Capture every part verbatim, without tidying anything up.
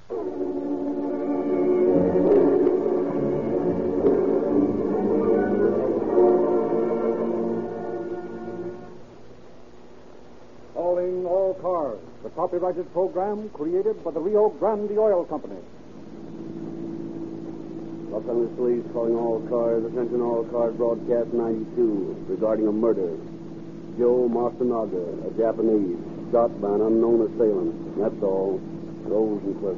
Calling all cars, the copyrighted program created by the Rio Grande Oil Company. Los Angeles Police calling all cars. Attention all cars, broadcast ninety-two regarding a murder. Joe Masunaga, a Japanese, shot by an unknown assailant. That's all. Rosenquist.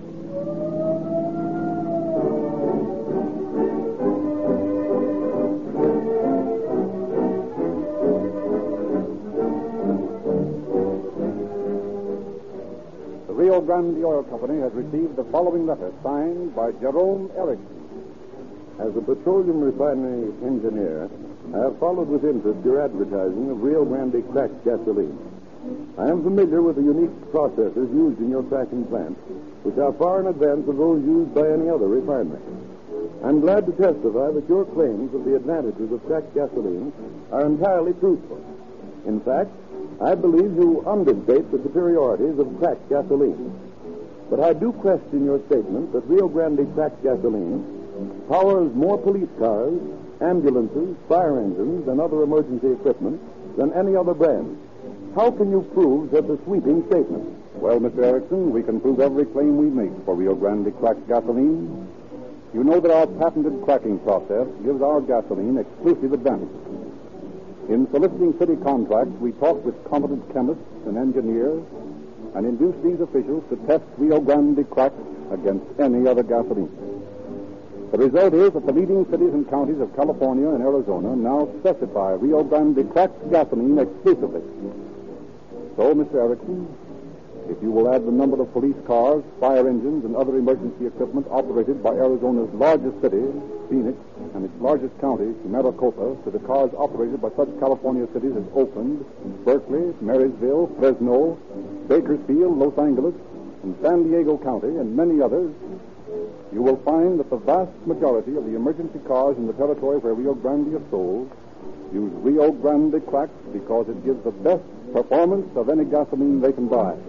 The Rio Grande Oil Company has received the following letter signed by Jerome Erickson. As a petroleum refinery engineer, I have followed with interest your advertising of Rio Grande cracked gasoline. I am familiar with the unique processes used in your cracking plant, which are far in advance of those used by any other refinery. I'm glad to testify that your claims of the advantages of cracked gasoline are entirely truthful. In fact, I believe you understate the superiorities of cracked gasoline. But I do question your statement that Rio Grande cracked gasoline powers more police cars, ambulances, fire engines, and other emergency equipment than any other brand. How can you prove such a sweeping statement? Well, Mister Erickson, we can prove every claim we make for Rio Grande cracked gasoline. You know that our patented cracking process gives our gasoline exclusive advantages. In soliciting city contracts, we talk with competent chemists and engineers and induce these officials to test Rio Grande cracked against any other gasoline. The result is that the leading cities and counties of California and Arizona now specify Rio Grande cracked gasoline exclusively. So, Mister Erickson, if you will add the number of police cars, fire engines, and other emergency equipment operated by Arizona's largest city, Phoenix, and its largest county, Maricopa, to the cars operated by such California cities as Oakland, Berkeley, Marysville, Fresno, Bakersfield, Los Angeles, and San Diego County, and many others, you will find that the vast majority of the emergency cars in the territory where Rio Grande is sold use Rio Grande cracked because it gives the best performance of any gasoline they can buy.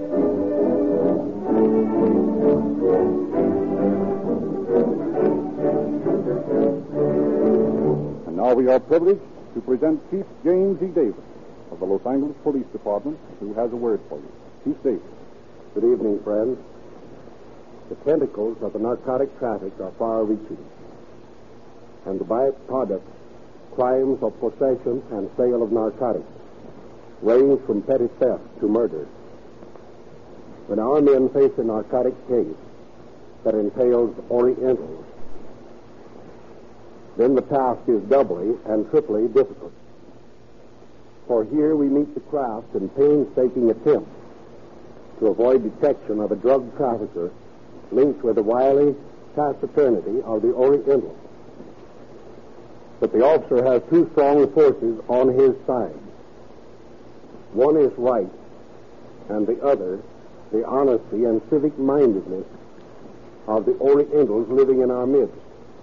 And now we are privileged to present Chief James E. Davis of the Los Angeles Police Department, who has a word for you. Chief Davis. Good evening, friends. The tentacles of the narcotic traffic are far-reaching, and the byproducts, crimes of possession and sale of narcotics, range from petty theft to murder. When our men face a narcotic case that entails Orientals, then the task is doubly and triply difficult. For here we meet the craft and painstaking attempt to avoid detection of a drug trafficker linked with the wily taciturnity of the Oriental. But the officer has two strong forces on his side. One is right, and the other, the honesty and civic mindedness of the Orientals living in our midst.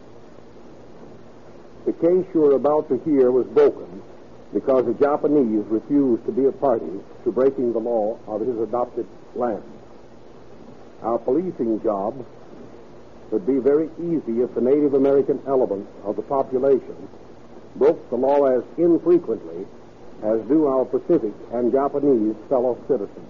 The case you are about to hear was broken because the Japanese refused to be a party to breaking the law of his adopted land. Our policing job would be very easy if the Native American element of the population broke the law as infrequently as do our Pacific and Japanese fellow citizens.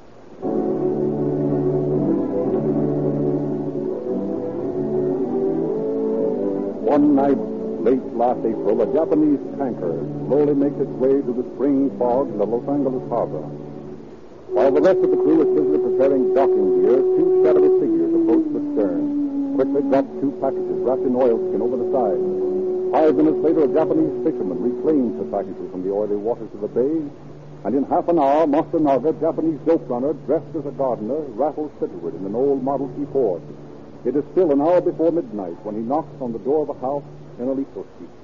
One night, late last April, a Japanese tanker slowly makes its way through the spring fog in the Los Angeles harbor. While the rest of the crew is busily preparing docking gear, two shadowy figures approach the stern, quickly drop two packages wrapped in oilskin over the side. Five minutes later, a Japanese fisherman reclaims the packages from the oily waters of the bay, and in half an hour, Masunaga, Japanese dope runner, dressed as a gardener, rattles cityward in an old Model T Ford. It is still an hour before midnight when he knocks on the door of a house in Aliso Street.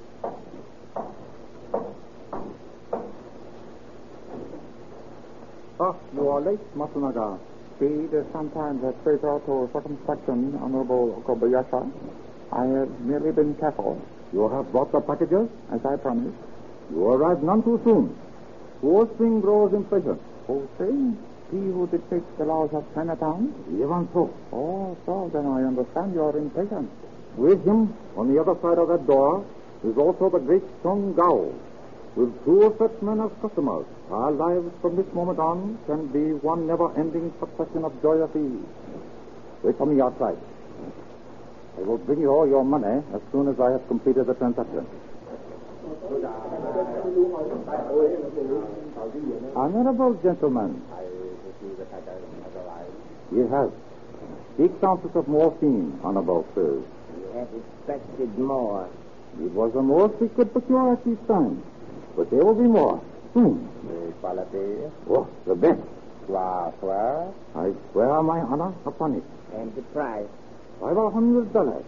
Ah, you are late, Masunaga. Speed is sometimes a traitor to circumspection, Honorable Kobayashi. I have merely been careful. You have brought the packages? As I promised. You arrived none too soon. Whose thing grows impatient? Whose thing? he who dictates the laws of Chinatown? Even so. Oh, so then I understand your impatience. With him, on the other side of that door, is also the great Song Gao. With two of such men as customers, our lives from this moment on can be one never-ending succession of joyous ease. Wait for me outside. I will bring you all your money as soon as I have completed the transaction. Honorable gentlemen, he has six ounces of morphine, honorable sirs. We had expected more. It was the most we could procure at this time, but there will be more soon. The quality? Oh, the best. Swear, swear. I swear my honor upon it. And the price? Five hundred dollars.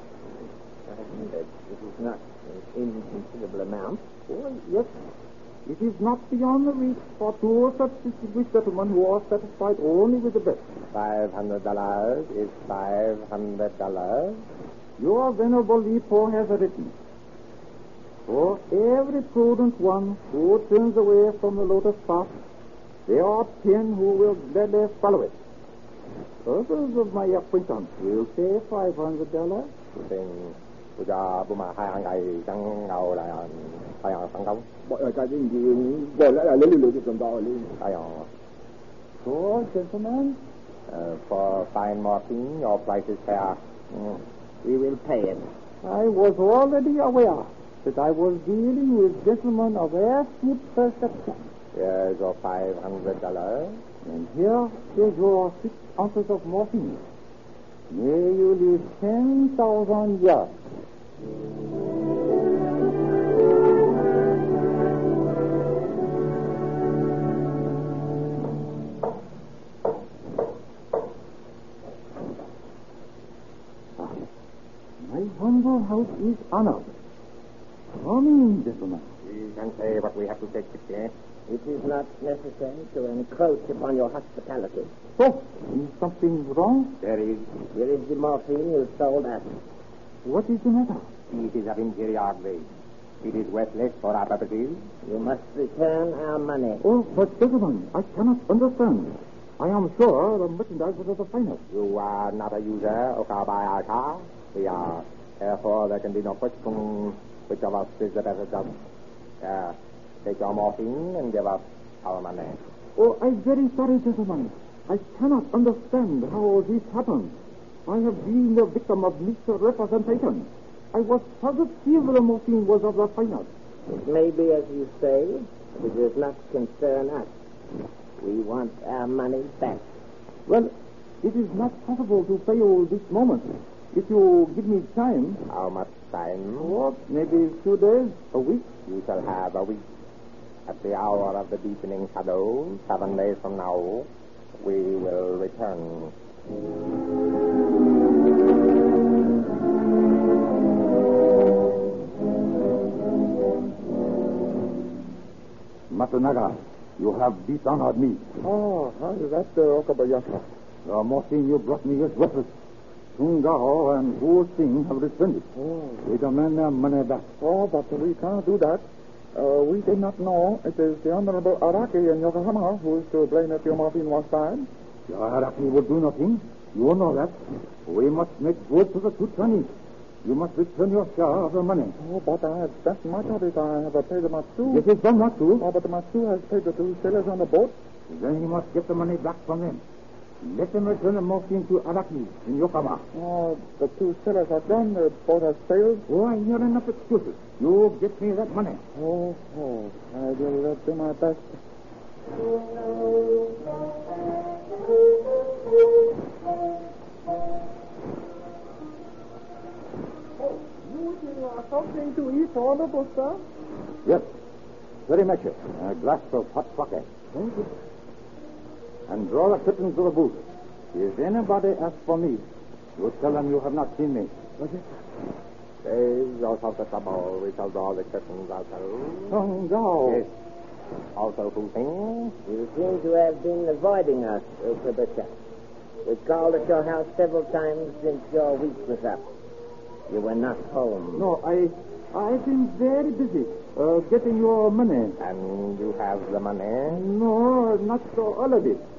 It is not an inconsiderable amount. Oh, yes. It is not beyond the reach for two such distinguished gentlemen who are satisfied only with the best. Five hundred dollars is five hundred dollars. Your venerable Lipo has written, for every prudent one who turns away from the lotus path, there are ten who will gladly follow it. Others of my acquaintance will say five hundred dollars. Bây giờ bố mà hai ngày chẳng ngầu là hai ngày thành công. Mọi người cái gì gọi lại là lấy lưu lượng cho chúng ta lên. Hai ngày. So, gentlemen, uh, for fine morphine, your price is fair. Mm. We will pay it. I was already aware that I was dealing with gentlemen of astute perception. Here's your five hundred dollars. And here is your six ounces of morphine. May you live ten thousand years. Ah, my humble house is honored. Come in, gentlemen. We can say what we have to say quickly. It is not necessary to encroach upon your hospitality. Oh, is something wrong? There is. Here is the morphine you sold us. What is the matter? It is of inferior grade. It is worthless for our purposes. You must return our money. Oh, but gentlemen, I cannot understand. I am sure the merchandise was of the finest. You are not a user of our buy our car. We are. Therefore, there can be no question which of us is the better judge. Uh, take your morphine and give us our money. Oh, I'm very sorry, gentlemen. I cannot understand how this happened. I have been the victim of misrepresentation. I was positive the morphine was of the finest. It may be as you say, but it does not concern us. We want our money back. Well, it is not possible to pay you this moment. If you give me time... How much time? Oh, maybe two days, a week. You shall have a week. At the hour of the deepening shadow, seven days from now, we will return. Matsunaga, you have dishonored me. Oh, how is that, uh, Okabayashi? The morphine you brought me is worthless. Sungao and Wu Sing have returned it. Oh. We demand their money back. Oh, but we can't do that. Uh, we did not know it is the Honorable Araki in Yokohama who is to blame if your morphine was bad. Your Araki will do nothing. You know that. We must make good to the two Chinese. You must return your share of the money. Oh, but I have spent much of it. I have paid the Matsu. This is done not to. Oh, but the Matsu has paid the two sailors on the boat. Then he must get the money back from them. Let them return the morphine to Araki in Yokohama. Oh, the two sailors are gone. The boat has sailed. Oh, I hear enough excuses. You get me that money. Oh, oh, I will uh, do my best. Oh, you uh, something to eat, Honorable Sir? Yes, very much. A glass of hot sake. Thank you. And draw the curtains to the booth. If anybody asks for me, you tell them you have not seen me. Okay. Save yourself the trouble. We shall draw the curtains ourselves. Song Gao. Yes. Also, Fu Sing. You seem to have been avoiding us, Ukabisha. We called at your house several times since your week was up. You were not home. No, I, I've been very busy uh, getting your money. And you have the money? No, not so all of it.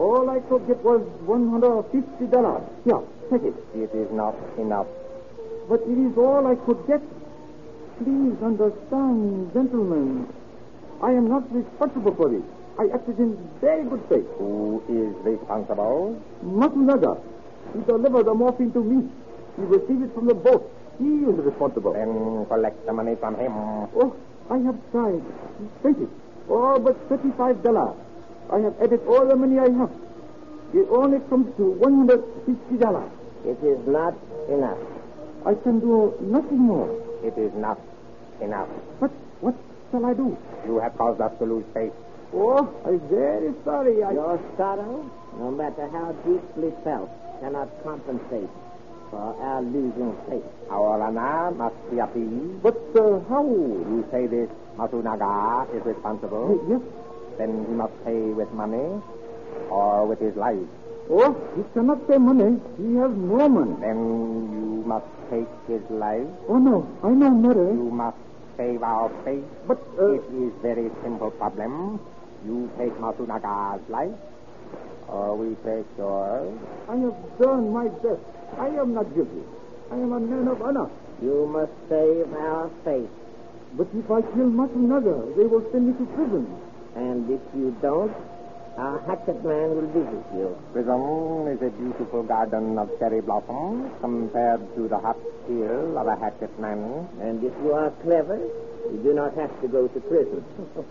All I could get was one hundred fifty dollars. Here, take it. It is not enough. But it is all I could get. Please understand, gentlemen. I am not responsible for this. I acted in very good faith. Who is responsible? Matsunaga. He delivered the morphine to me. He received it from the boat. He is responsible. Then collect the money from him. Oh, I have tried. He spent it. All but thirty-five dollars. I have added all the money I have. It only comes to one hundred fifty dollars. It is not enough. I can do nothing more. It is not enough. But what shall I do? You have caused us to lose faith. Oh, I'm very sorry. I... Your sorrow, no matter how deeply felt, cannot compensate for our losing faith. Our honor must be appeased. But uh, how? You say this Matsunaga is responsible? Yes. Then he must pay with money or with his life. Oh, he cannot pay money. He has no money. Then you must take his life. Oh, no. I know murder. You must save our faith. But, uh... It is very simple problem. You take Matsunaga's life, or we take yours. I have done my best. I am not guilty. I am a man of honor. You must save our faith. But if I kill Matsunaga, they will send me to prison. And if you don't, our hatchet man will visit you. Prison is a beautiful garden of cherry blossoms compared to the hot steel of a hatchet man. And if you are clever, you do not have to go to prison.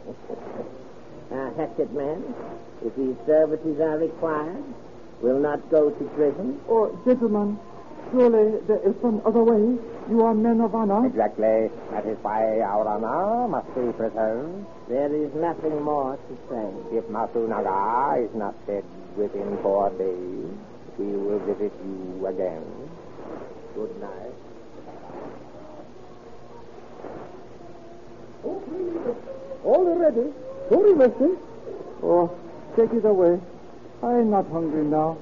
Our hatchet man, if his services are required, will not go to prison. Oh, gentlemen, surely there is some other way. You are men of honor. Exactly. That is why our honor must be preserved. There is nothing more to say. If Matsunaga is not dead within four days, we will visit you again. Good night. Oh, please. All ready. Sorry, mister. Oh, take it away. I am not hungry now.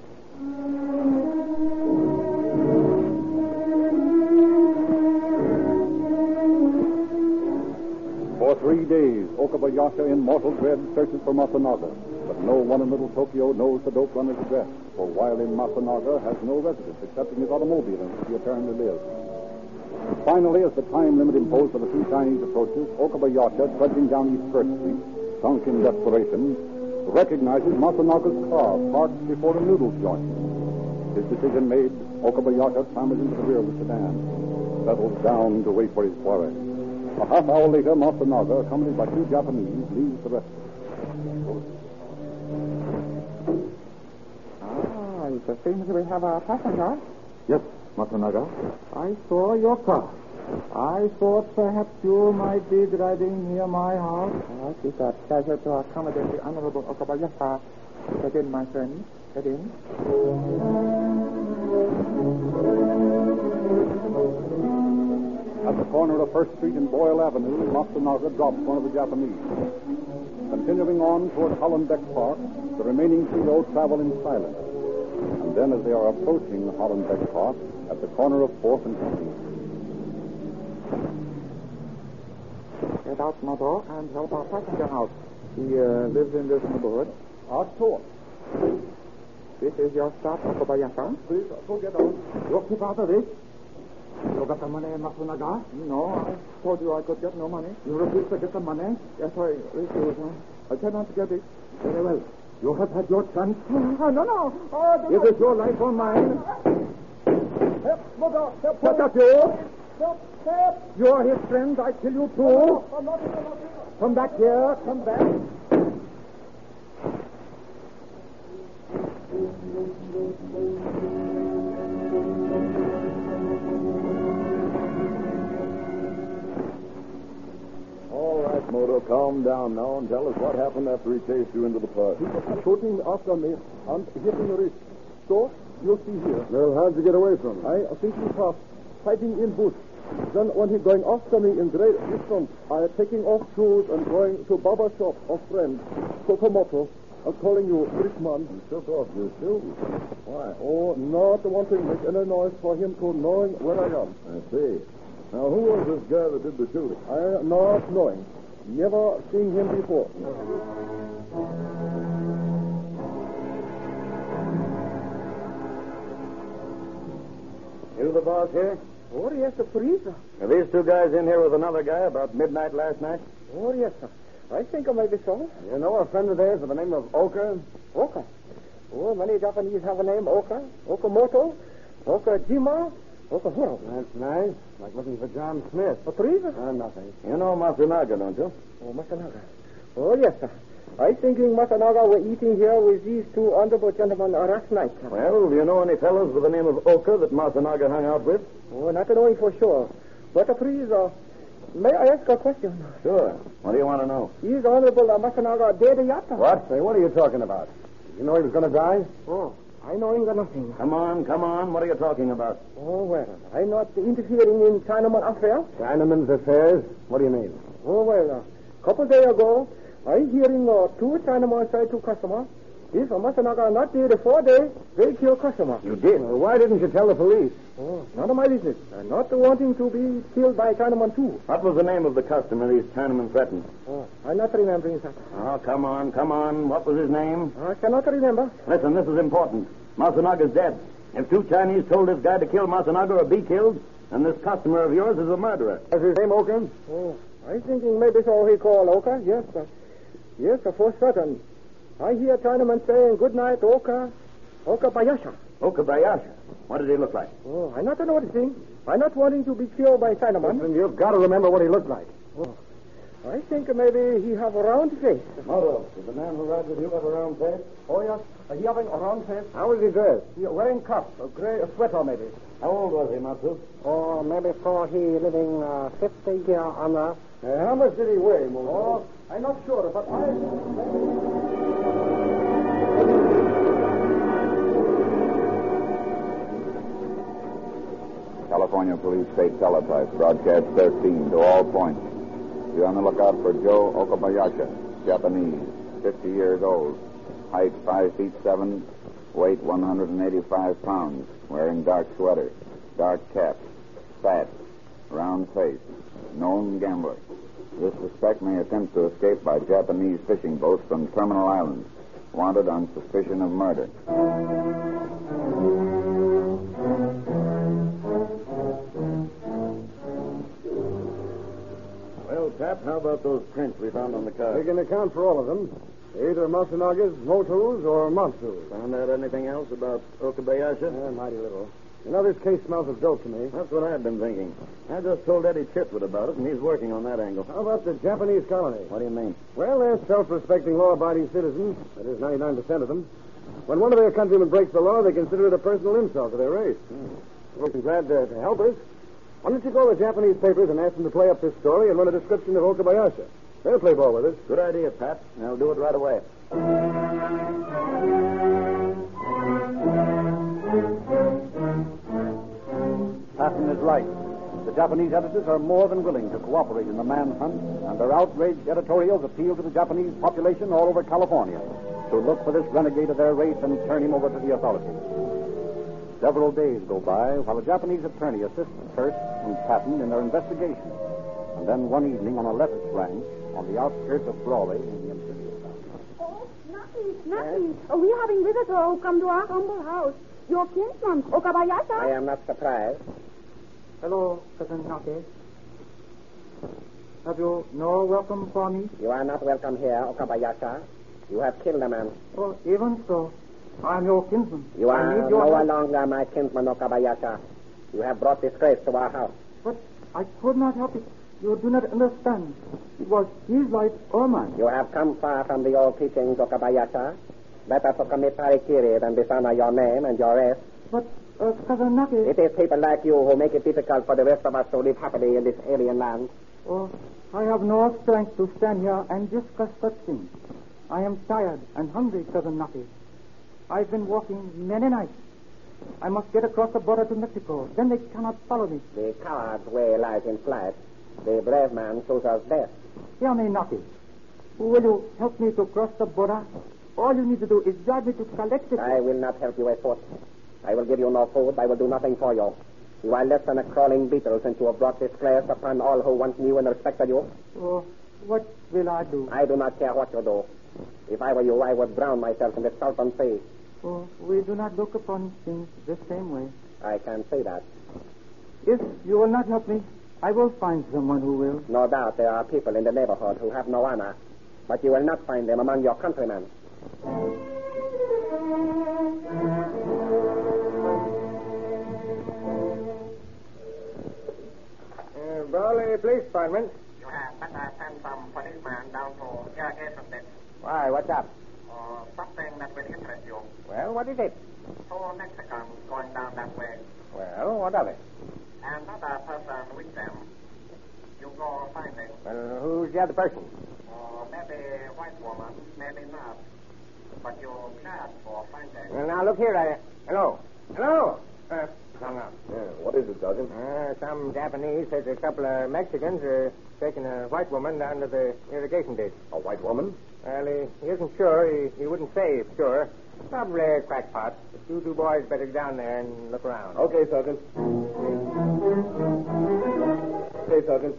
For three days, Okabayasha in mortal dread searches for Matsunaga. But no one in Little Tokyo knows the dope runner's address, for while in Matsunaga has no residence excepting his automobile in which he apparently lives. Finally, as the time limit imposed on the two Chinese approaches, Okabayasha, trudging down East First Street, sunk in desperation, recognizes Matsunaga's car parked before a noodle joint. His decision made, Okabayasha clambers into the rear of the sedan, settles down to wait for his quarry. A half hour later, Matsunaga, accompanied by two Japanese, leaves the restaurant. Ah, it seems we have a passenger. Yes, Matsunaga. I saw your car. I thought perhaps you might be driving near my house. Ah, it is a pleasure to accommodate the Honorable Okabayasha. Get in, my friend. Get in. At the corner of First Street and Boyle Avenue, Matsunaga drops one of the Japanese. Continuing on toward Hollenbeck Park, the remaining trio travel in silence. And then as they are approaching Hollenbeck Park, at the corner of Fourth and Company. Get out, motor, and help our passenger out. He uh, lives in this neighborhood. Our tour. This is your stop, Okabayasha. Please, go get out. You keep out of this. You got the money, Matsunaga? No, I told you I could get no money. You refuse to get the money? Yes, I refuse. I cannot get it. Very well. You have had your chance. Oh, no, no. Oh, Is it your life or mine? Help, motor, help, What of you? help, help. You're his friend. I kill you too. Come back here. Come back. All right, Moto, calm down now and tell us what happened after he chased you into the park. He was shooting after me and hitting the wrist. So, you'll see here. Well, how'd you get away from him? I think he was hiding in bush. Then when he going after me in great distance, I taking off shoes and going to barber shop of friend, Kokomoto, and calling you Brickman. You took off your shoes. Why? Oh, not wanting to make any noise for him to knowing where I am. I see. Now, who was this guy that did the shooting? I not knowing. Never seen him before. the boss here? Oh, yes, sir, please, sir. Are these two guys in here with another guy about midnight last night? Oh, yes, sir. I think it may be so. You know a friend of theirs by the name of Oka? Oka. Oh, many Japanese have a name, Oka. Okamoto. Okajima. Okahuro. That's nice. Like looking for John Smith. A please, sir? Uh, nothing. You know Masunaga, don't you? Oh, Masanaga. Oh, yes, sir. I thinking Masanaga were eating here with these two honorable gentlemen last night, sir. Well, do you know any fellows with the name of Oka that Masunaga hung out with? Oh, not knowing for sure. But uh, please, uh, may I ask a question? Sure. What do you want to know? Is Honorable uh, Masanaga dead yet? What? Say, what are you talking about? You know he was going to die? Oh, I know him nothing. Come on, come on. What are you talking about? Oh, well, I'm not interfering in Chinaman affairs. Chinaman's affairs? What do you mean? Oh, well, a uh, couple days ago, I hearing uh, two Chinaman say to customer, if uh, Masanaga not dead four days, they kill customer. You did? Well, why didn't you tell the police? Oh, none of my business. I'm not wanting to be killed by Chinaman too. What was the name of the customer these Chinamen threatened? Oh, I'm not remembering that. Oh, come on, come on. What was his name? I cannot remember. Listen, this is important. Masanaga's dead. If two Chinese told this guy to kill Masanaga or be killed, then this customer of yours is a murderer. Is his name Oka? Oh, I'm thinking maybe so he called Oka. Yes, sir. Yes, sir, for certain. I hear Chinaman saying good night, Oka. Okabayasha. Okabayasha? What did he look like? Oh, I'm not noticing. I'm not wanting to be killed by Chinaman. Listen, you've got to remember what he looked like. Oh, I think maybe he have a round face. Moro, did the man who rides with you have a round face? Oh, yes. He having a round face. How was he dressed? He wearing cuffs, a gray a sweater maybe. How old was he, Matsu? Oh, maybe for he living uh, fifty year on earth. Uh, how much did he weigh, Moro? Oh, I'm not sure, but I... California Police State Teletype, broadcast thirteen to all points. Be on the lookout for Joe Okabayasha, Japanese, fifty years old, height five feet seven, weight one hundred eighty-five pounds, wearing dark sweater, dark cap, fat, round face, known gambler. This suspect may attempt to escape by Japanese fishing boats from Terminal Island, wanted on suspicion of murder. Well, Tap, how about those prints we found on the car? We can account for all of them. Either Masanaga's, Moto's, or Matsu's. Found out anything else about Okabayasha? Yeah, mighty little. You know, this case smells of dope to me. That's what I've been thinking. I just told Eddie Chitwood about it, and he's working on that angle. How about the Japanese colony? What do you mean? Well, they're self-respecting, law-abiding citizens. That is ninety-nine percent of them. When one of their countrymen breaks the law, they consider it a personal insult to their race. Hmm. We'll be glad to, to help us. Why don't you call the Japanese papers and ask them to play up this story and run a description of Okabayasha? They'll play ball with us. Good idea, Pat. I'll do it right away. Patton is right. The Japanese editors are more than willing to cooperate in the manhunt, and their outraged editorials appeal to the Japanese population all over California to look for this renegade of their race and turn him over to the authorities. Several days go by while a Japanese attorney assists Hurst and Patton in their investigation. And then one evening on a lettuce ranch on the outskirts of Brawley in the Imperial Town. Oh, Snappy, Snappy. Oh, we're having visitors who come to our humble house. Your kinsman, Okabayasha. I am not surprised. Hello, Cousin Nake. Have you no welcome for me? You are not welcome here, Okabayasha. You have killed a man. Oh, even so. I am your kinsman. You I are need your no help. longer my kinsman, Okabayasha. You have brought disgrace to our house. But I could not help it. You do not understand. It was his life or mine. You have come far from the old teachings, Okabayasha. Better to commit harikiri than dishonor your name and your race. But, uh, Cousin Nake... It is people like you who make it difficult for the rest of us to live happily in this alien land. Oh, I have no strength to stand here and discuss such things. I am tired and hungry, Cousin Nake. I've been walking many nights. I must get across the border to Mexico. Then they cannot follow me. The coward's way lies in flight. The brave man chooses death. Hear me, Nake. Will you help me to cross the border? All you need to do is drive me to Calexico. I will not help you afoot. I will give you no food. I will do nothing for you. You are less than a crawling beetle since you have brought disgrace upon all who once knew and respected you. Oh, what will I do? I do not care what you do. If I were you, I would drown myself in the Salton Sea. Oh, we do not look upon things the same way. I can't say that. If you will not help me, I will find someone who will. No doubt there are people in the neighborhood who have no honor, but you will not find them among your countrymen. Uh, Brawley Police Department. You have better send some policeman down to irrigation ditch. Why, what's up? Or something that will interest you. Well, what is it? Two Mexicans going down that way. Well, what of it? Another person with them. You go finding. Well, who's the other person? Or maybe white woman, maybe not. But you can't go finding. Well, now, look here, I... Hello. Hello. Uh, hung up. Yeah, what is it, Sergeant? Uh, some Japanese says a couple of Mexicans are taking a white woman down to the irrigation ditch. A white woman? Well, he, he isn't sure. He, he wouldn't say for sure. Probably a crackpot. But you two boys better go down there and look around. Okay, Sergeant. Okay, Sergeant.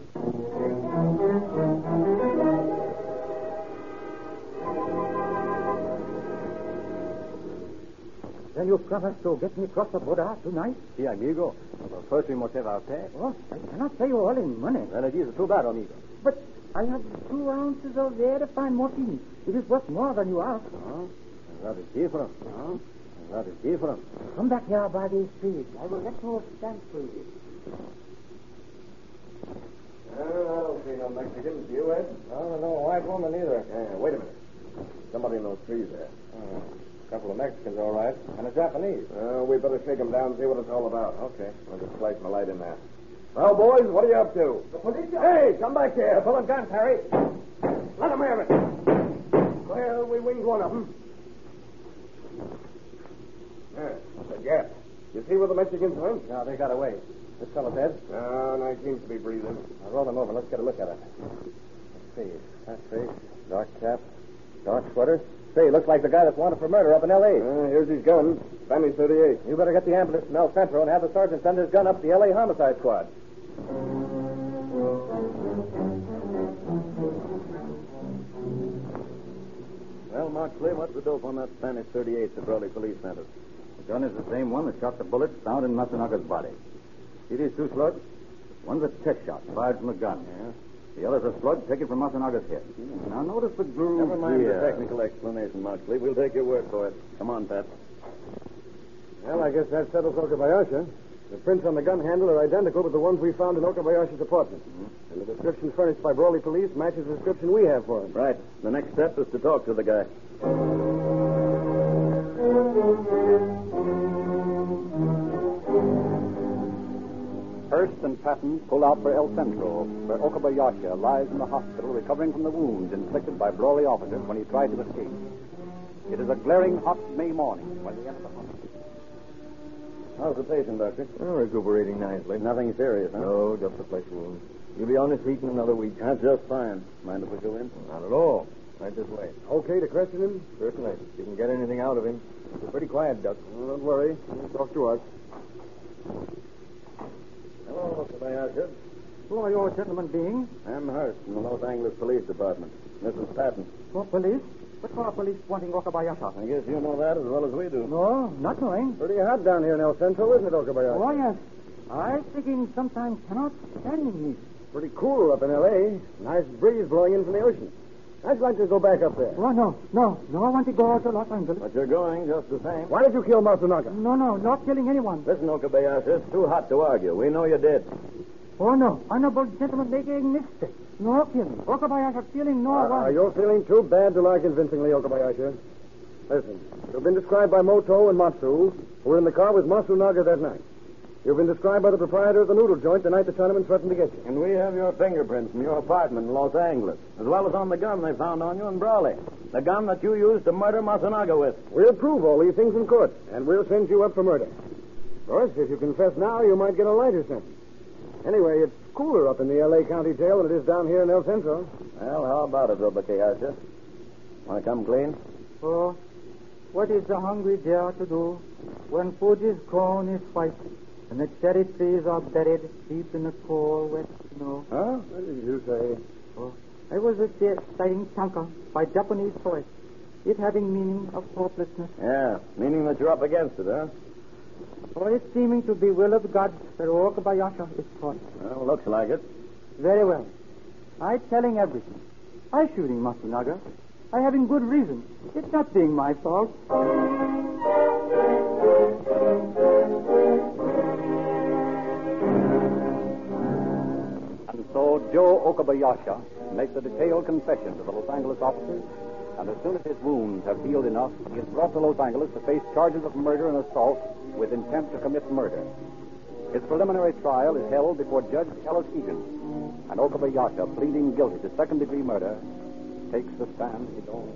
Then you promise to get me across the border tonight? Sí, amigo. But first we must have our pay. Oh, I cannot pay you all in money. Well, it is too bad, amigo. But I have two ounces of very fine morphine. It is worth more than you ask. Oh, that is different. Oh, that is different. Come back here by the street. I will let you stand free. I don't see no Mexicans. You, Ed? Oh, no white woman either. Yeah, wait a minute. Somebody in those trees there. Oh, a couple of Mexicans, all right. And a Japanese. Uh, we better shake them down and see what it's all about. Okay. I'll just flash my light in there. Well, boys, what are you up to? The police. Hey, come back here. Pull a gun, Harry. Let them have it. Well, we winged one of them. Yeah, that's a gap. You see where the Mexicans went? No, they got away. This fellow's dead. No, no, he seems to be breathing. I'll roll them over. Let's get a look at it. Let's see. That face, dark cap, dark sweater. Say, looks like the guy that's wanted for murder up in L A Uh, here's his gun. Spanish thirty-eight. You better get the ambulance from El Centro and have the sergeant send his gun up to the L A Homicide Squad. Well, Moxley, what's the dope on that Spanish thirty-eight the Brawley police sent us? The gun is the same one that shot the bullets found in Masanaga's body. See these two slugs? One's a test shot fired from the gun. Yeah. The other's a slug taken from Masanaga's head. Mm. Now, notice the groove. Never mind here. the technical explanation, Moxley. We'll take your word for it. Come on, Pat. Well, I guess that settles Okabayashi. The prints on the gun handle are identical with the ones we found in Okabayashi's apartment. Mm-hmm. And the description furnished by Brawley Police matches the description we have for him. Right. The next step is to talk to the guy. Hurst and Patton pull out for El Centro, where Okabayashi lies in the hospital recovering from the wounds inflicted by Brawley officers when he tried to escape. It is a glaring hot May morning when they enter the hospital. How's the patient, Doctor? Oh, recuperating nicely. Nothing serious, huh? No, just a flesh wound. You'll be on his feet in another week. That's just fine. Mind if we go in? Not at all. Right this way. Okay to question him? Certainly. If you can get anything out of him. He's pretty quiet, Duck. Well, don't worry. He'll talk to us. Hello, Mister Bayashid. Who are you gentlemen being? I'm Hurst from the Los Angeles Police Department. This is Patton. For police? What for police wanting Okabayashi? I guess you know that as well as we do. No, not knowing. Pretty hot down here in El Centro, isn't it, Okabayashi? Oh, yes. I thinking sometimes cannot stand heat. Pretty cool up in L A. Nice breeze blowing in from the ocean. I'd like to go back up there. Oh, no, no, no, I want to go to Los Angeles. But you're going just the same. Why did you kill Matsunaga? No, no, not killing anyone. Listen, Okabayashi, it's too hot to argue. We know you did. Oh, no, honorable gentlemen making mistake. No killing. Okabayashi killing no Uh, one. uh, you're feeling too bad to lie convincingly, Okabayashi. Listen, you've been described by Moto and Matsu, who were in the car with Matsunaga that night. You've been described by the proprietor of the noodle joint the night the Chinaman threatened to get you. And we have your fingerprints from your apartment in Los Angeles, as well as on the gun they found on you in Brawley. The gun that you used to murder Matsunaga with. We'll prove all these things in court, and we'll send you up for murder. Of course, if you confess now, you might get a lighter sentence. Anyway, it's cooler up in the L A County jail than it is down here in El Centro. Well, how about it, Okabayashi? Want to come clean? Oh, what is the hungry dare to do when food is grown is white and the cherry trees are buried deep in the cold, wet snow? Huh? What did you say? Oh, I was reciting tanka by Japanese poet, it having meaning of hopelessness. Yeah, meaning that you're up against it, huh? For it seeming to be will of God that Okabayasha is caught. Well, looks like it. Very well. I telling everything. I shooting Matsunaga. I having good reason. It's not being my fault. And so Joe Okabayasha makes a detailed confession to the Los Angeles officers, and as soon as his wounds have healed enough, he is brought to Los Angeles to face charges of murder and assault with intent to commit murder. His preliminary trial is held before Judge Ellis Egan, and Okabayasha, pleading guilty to second-degree murder, takes the stand his own.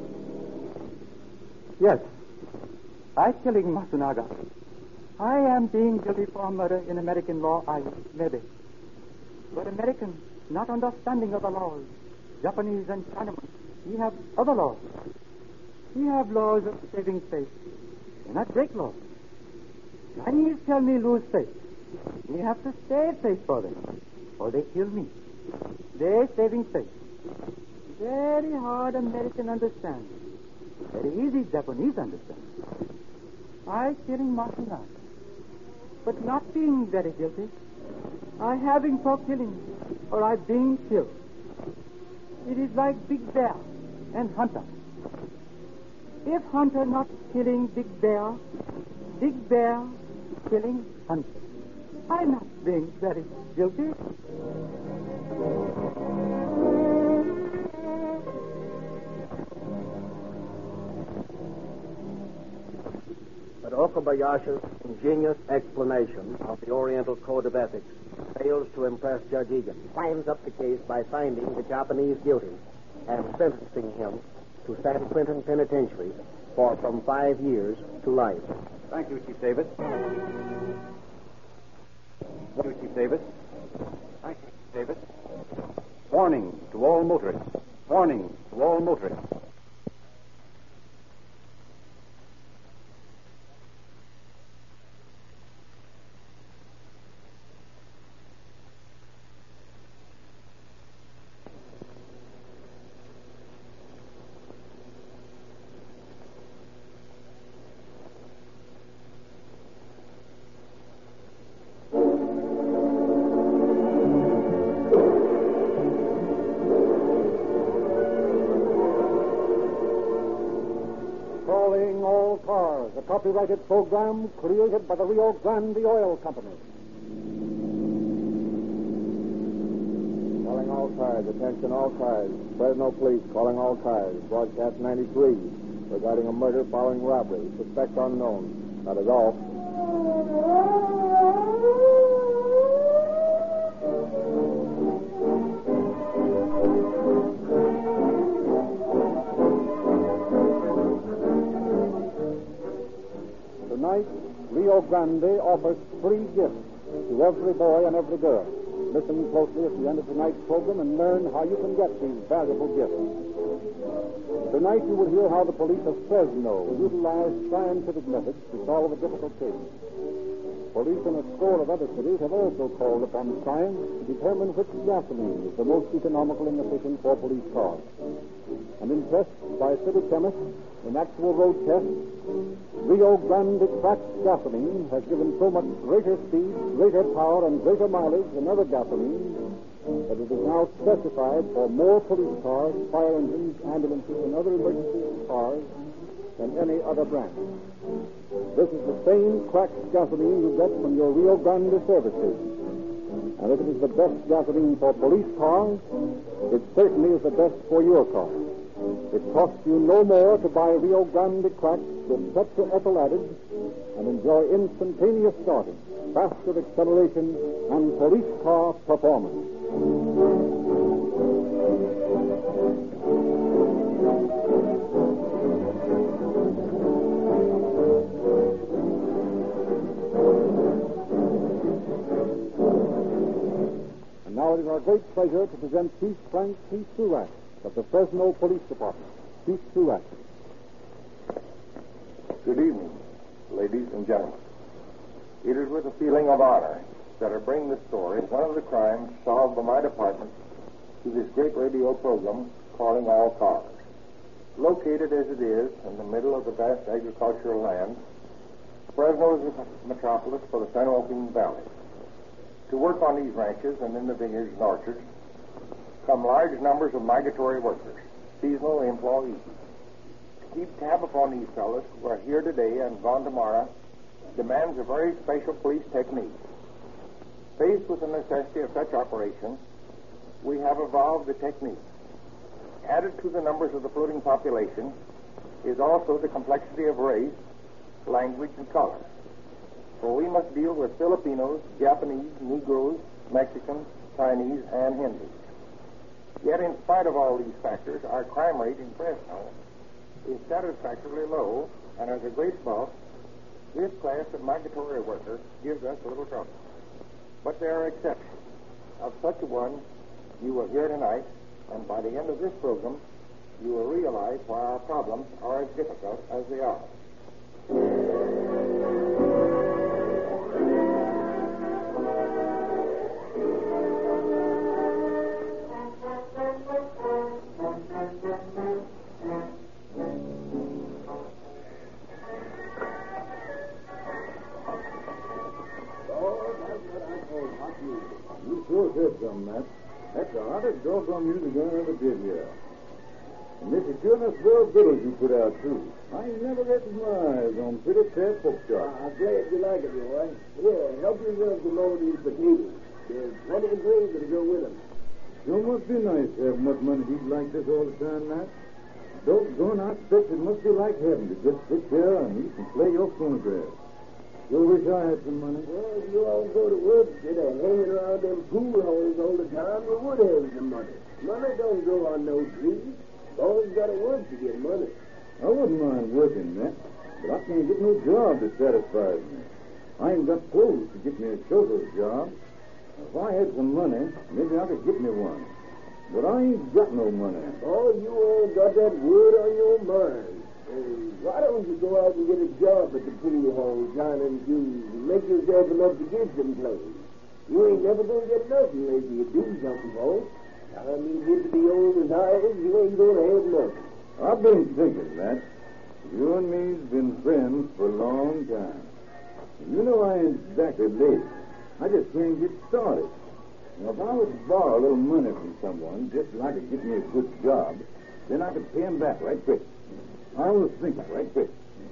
Yes. I killing Matsunaga. I am being guilty for murder in American law, I maybe. But Americans not understanding of the laws. Japanese and Chinamen, we have other laws. We have laws of saving face. We not break laws. Chinese tell me lose face. We have to save face for them, or they kill me. They saving face. Very hard American understand. Very easy Japanese understand. I killing Matsunaga, but not being very guilty. I having for killing, or I being killed. It is like Big Bear and Hunter. If Hunter not killing Big Bear, Big Bear killing Hunter. I'm not being very guilty. But Okabayasha's ingenious explanation of the Oriental Code of Ethics fails to impress Judge Egan. Climbs up the case by finding the Japanese guilty and sentencing him to San Quentin Penitentiary for from five years to life. Thank you, Chief Davis. Thank you, Chief Davis. Thank you, Chief Davis. Warning to all motorists. Warning to all motorists. A copyrighted program created by the Rio Grande Oil Company. Calling all cars. Attention all cars. Fresno Police calling all cars. Broadcast ninety-three regarding a murder following robbery. Suspect unknown. That is all. Tonight, Rio Grande offers free gifts to every boy and every girl. Listen closely at the end of tonight's program and learn how you can get these valuable gifts. Tonight you will hear how the police of Fresno utilized scientific methods to solve a difficult case. Police in a score of other cities have also called upon science to determine which gasoline is the most economical and efficient for police cars. And in tests by city chemists in actual road tests, Rio Grande cracked gasoline has given so much greater speed, greater power, and greater mileage than other gasoline that it is now specified for more police cars, fire engines, ambulances, and other emergency cars than any other brand. This is the same cracked gasoline you get from your Rio Grande service station. And if it is the best gasoline for police cars, it certainly is the best for your car. It costs you no more to buy Rio Grande cracked with tetraethyl added and enjoy instantaneous starting, faster acceleration, and police car performance. And now it is our great pleasure to present Chief Frank T. Surak of the Fresno Police Department. Chief Surak. Good evening, ladies and gentlemen. It is with a feeling of honor that I bring this story, one of the crimes solved by my department, to this great radio program, Calling All Cars. Located as it is in the middle of the vast agricultural land, Fresno is the metropolis for the San Joaquin Valley. To work on these ranches and in the vineyards and orchards come large numbers of migratory workers, seasonal employees. To keep tab upon these fellows who are here today and gone tomorrow demands a very special police technique. Faced with the necessity of such operation, we have evolved the technique. Added to the numbers of the floating population is also the complexity of race, language, and color. For we must deal with Filipinos, Japanese, Negroes, Mexicans, Chinese, and Hindus. Yet in spite of all these factors, our crime rate in Fresno is satisfactorily low, and as a great bulk, this class of migratory workers gives us a little trouble. But there are exceptions. Of such a one, you will hear tonight, and by the end of this program, you will realize why our problems are as difficult as they are. You sure said something, Matt. That's the hottest doggone music I ever did hear. And this is sure enough swell fiddles you put out, too. I ain't never rested my eyes on pretty fair folk shop. I'm glad you like it, Roy. Here, help yourself to load these potatoes. There's plenty of gravy to go with them. Sure must be nice to have enough money to eat like this all the time, Matt. Doggone, I expect it must be like heaven to just sit there and eat and play your phonograph. Sure wish I had some money. Well, if you all go to work instead of hanging around them pool holes all the time, you would have some money. Money don't grow on no trees. Always got to work to get money. I wouldn't mind working, Matt, but I can't get no job that satisfies me. I ain't got clothes to get me a chauffeur's job. If I had some money, maybe I could get me one. But I ain't got no money. Oh, you all got that word on your mind. Hey, why don't you go out and get a job at the pool hall, John and Jules, and make yourself enough to get some clothes? You ain't never going to get nothing unless you do something, folks. I mean, get to be old as I is, you ain't going to have nothing. I've been thinking, Matt. You and me's been friends for a long time. You know I ain't exactly late. I just can't get started. Now, if I was to borrow a little money from someone just so I could get me a good job, then I could pay him back right quick. I was thinking, right quick.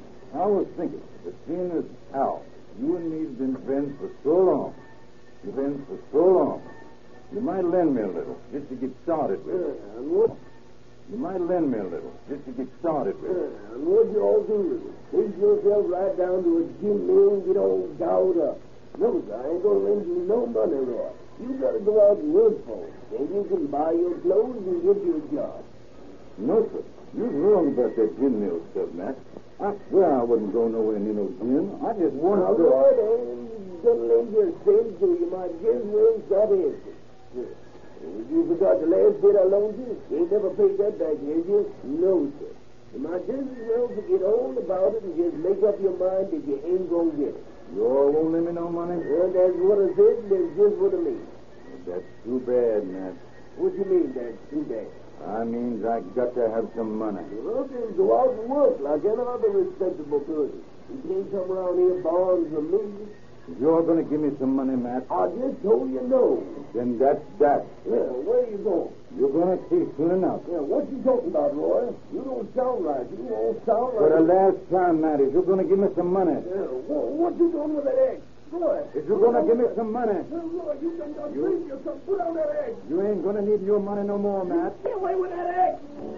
I was thinking, that seeing as how you and me's been friends for so long, you've been for so long, you might lend me a little just to get started with it. Yeah, and what? You might lend me a little just to get started with it. Yeah, and what you all do with it? Take yourself right down to a gym mill and get all gowed up. No, sir, I ain't going to lend you no money, Roy. You got to go out and work for it. Then you can buy your clothes and get you a job. No, sir. You're wrong about that gin mill stuff, Matt. I swear I wouldn't go nowhere near no gin. I just wanted now, to... Roy, then you're going to lend your cents so you might just well stop answering. Yeah. If you forgot the last bit I loaned you, you ain't never paid that back, have you? No, sir. You might just as well forget all about it and just make up your mind that you ain't going to get it. You all won't lend me no money? Well, that's what I said, and that's just what I mean. That's too bad, Matt. What do you mean, that's too bad? I means I got to have some money. Well, then go out and work like any other respectable person. You can't come around here borrowing from me. You're going to give me some money, Matt? I just told you no. Then that's that. Yeah, where you going? You're going to see soon enough. Yeah, what you talking about, Roy? You don't sound right. You don't sound For right. the last time, Matt, if you're going to give me some money. Yeah, what, what you doing with that egg? Roy. If you're going to give me some money. No, Roy, you can just leave yourself. Put down that egg. You ain't going to need your money no more, Matt. Get away with that egg.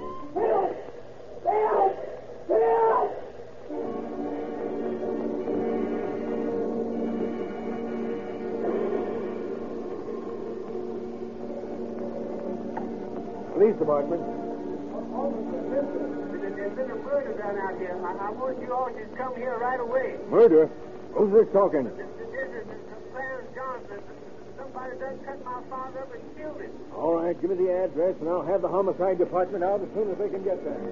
Help! Help! Help! Police department. Officer, listen. There's been a murder done out here. I, I want you all to come here right away. Murder? Who's this talking? This is Clarence Johnson. Somebody done cut my father up and killed him. All right, give me the address, and I'll have the homicide department out as soon as they can get there.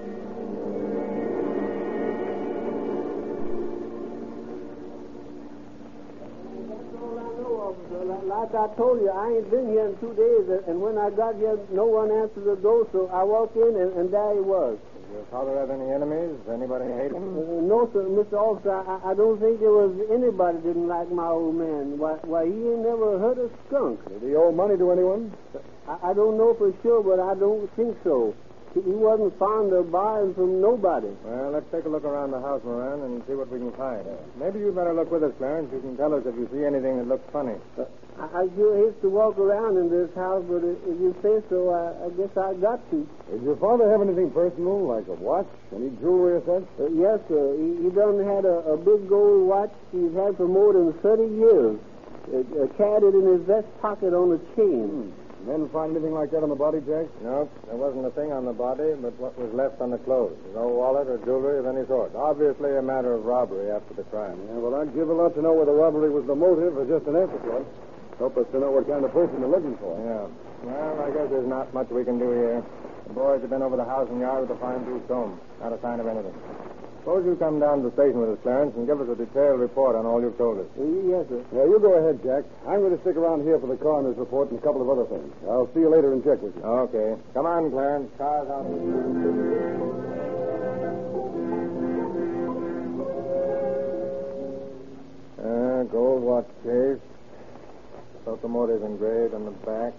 Like I told you, I ain't been here in two days, and when I got here, no one answered the door, so I walked in, and, and there he was. Your father have any enemies? Anybody hate him? Uh, no, sir, Mister Officer, I, I don't think there was anybody didn't like my old man. Why, why he ain't never hurt a skunk. Did he owe money to anyone? I, I don't know for sure, but I don't think so. He, he wasn't fond of borrowing from nobody. Well, let's take a look around the house, Moran, and see what we can find. Maybe you'd better look with us, Clarence. You can tell us if you see anything that looks funny. Uh, I, I sure hate to walk around in this house, but if you say so, I, I guess I got to. Did your father have anything personal, like a watch, any jewelry or such? Uh, yes, sir. He, he done had a, a big gold watch he's had for more than thirty years. It, uh, carried it in his vest pocket on a chain. Hmm. Men find anything like that on the body, Jack? No, there wasn't a thing on the body but what was left on the clothes. No wallet or jewelry of any sort. Obviously a matter of robbery after the crime. Yeah, well, I'd give a lot to know whether robbery was the motive or just an afterthought. Help us to know what kind of person they're looking for. Yeah. Well, I guess there's not much we can do here. The boys have been over the house and yard with a fine-tooth comb. Not a sign of anything. Suppose you come down to the station with us, Clarence, and give us a detailed report on all you've told us. Uh, yes, sir. Yeah, you go ahead, Jack. I'm going to stick around here for the coroner's report and a couple of other things. I'll see you later and check with you. Okay. Come on, Clarence. Car's out. Uh, gold watch case. Locomotive engraved on the back.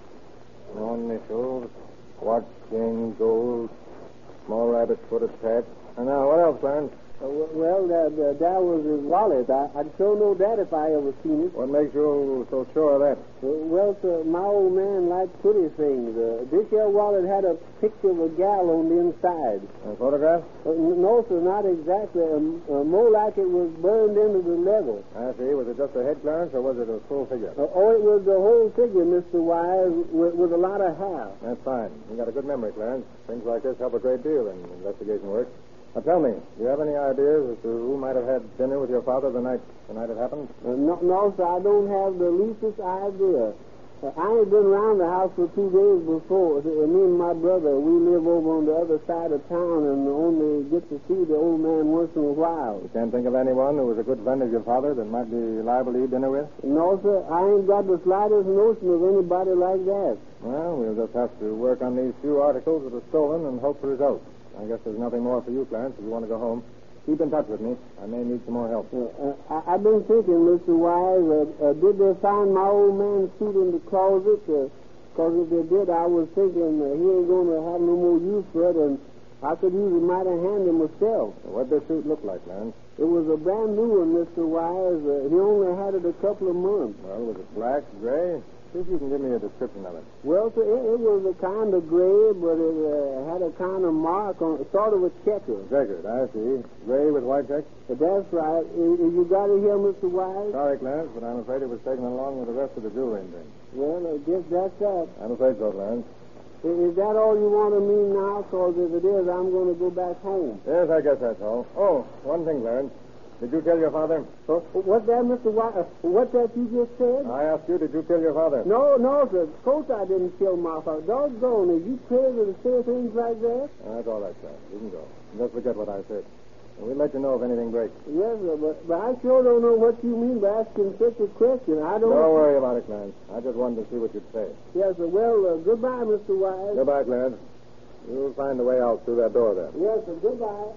No initials. Watch chain gold. Small rabbit foot attached. And now, what else, Clarence? Uh, well, that, uh, that was his wallet. I, I'd sure know that if I ever seen it. What makes you so sure of that? Uh, well, sir, my old man liked pretty things. Uh, this here wallet had a picture of a gal on the inside. A photograph? Uh, no, sir, not exactly. Um, uh, more like it was burned into the leather. I see. Was it just a head, Clarence, or was it a full figure? Uh, oh, it was the whole figure, Mister Wise, with, with a lot of hair. That's fine. You got a good memory, Clarence. Things like this help a great deal in investigation work. Now, tell me, do you have any ideas as to who might have had dinner with your father the night the night it happened? Uh, no, no, sir, I don't have the leastest idea. Uh, I ain't been around the house for two days before. Uh, me and my brother, we live over on the other side of town and only get to see the old man once in a while. You can't think of anyone who was a good friend of your father that might be liable to eat dinner with? No, sir, I ain't got the slightest notion of anybody like that. Well, we'll just have to work on these few articles that are stolen and hope for results. I guess there's nothing more for you, Clarence, if you want to go home. Keep in touch with me. I may need some more help. Uh, uh, I, I've been thinking, Mister Wise, uh, uh, did they find my old man's suit in the closet? Because uh, if they did, I was thinking uh, he ain't going to have no more use for it, and I could use it mighty handy myself. What'd the suit look like, Clarence? It was a brand new one, Mister Wise. Uh, he only had it a couple of months. Well, was it black, gray? See if you can give me a description of it. Well, sir, it, it was a kind of gray, but it uh, had a kind of mark on it, sort of a checker. Checkered, I see. Gray with white checks? Uh, that's right. Uh, you got it here, Mister Wise? Sorry, Clarence, but I'm afraid it was taken along with the rest of the jewelry and things. Well, I guess that's that. I'm afraid so, Clarence. Is that all you want of me now? Because if it is, I'm going to go back home. Yes, I guess that's all. Oh, one thing, Clarence. Did you tell your father? Uh, what's that, Mister White? Uh, what's that you just said? I asked you, did you kill your father? No, no, sir. Of course I didn't kill my father. Doggone, are you crazy to say things like that? Uh, that's all right, Clarence. You can go. Just forget what I said. And we'll let you know if anything breaks. Yes, sir, but, but I sure don't know what you mean by asking such a question. I don't... Don't worry about it, Clarence. I just wanted to see what you'd say. Yes, sir. Well, uh, goodbye, Mister Wise. Goodbye, Clarence. You'll find the way out through that door there. Yes, sir. Goodbye.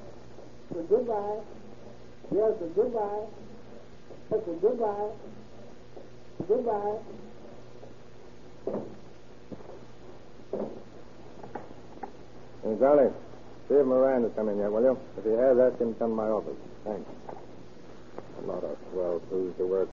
Sir, goodbye. Yes, sir. Goodbye. Yes, sir. Goodbye. Goodbye. Hey, Charlie, see if Moran has come in yet, will you? If he has, ask him to come to my office. Thanks. A lot of swell crews to work